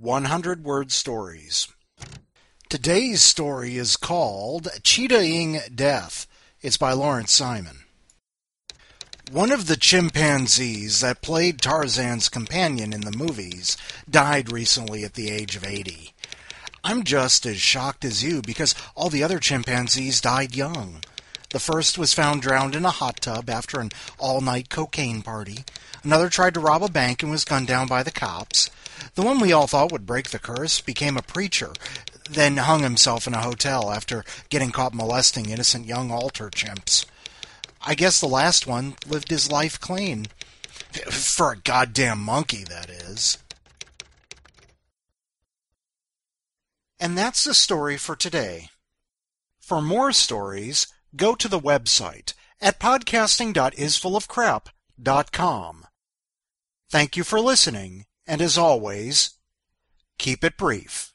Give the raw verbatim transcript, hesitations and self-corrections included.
hundred word stories. Today's story is called Cheetahing Death. It's by Lawrence Simon. One of the chimpanzees that played Tarzan's companion in the movies died recently at the age of eighty. I'm just as shocked as you because all the other chimpanzees died young. The first was found drowned in a hot tub after an all-night cocaine party. Another tried to rob a bank and was gunned down by the cops. The one we all thought would break the curse became a preacher, then hung himself in a hotel after getting caught molesting innocent young altar chimps. I guess the last one lived his life clean. For a goddamn monkey, that is. And that's the story for today. For more stories, go to the website at podcasting dot is full of crap dot com. Thank you for listening, and as always, keep it brief.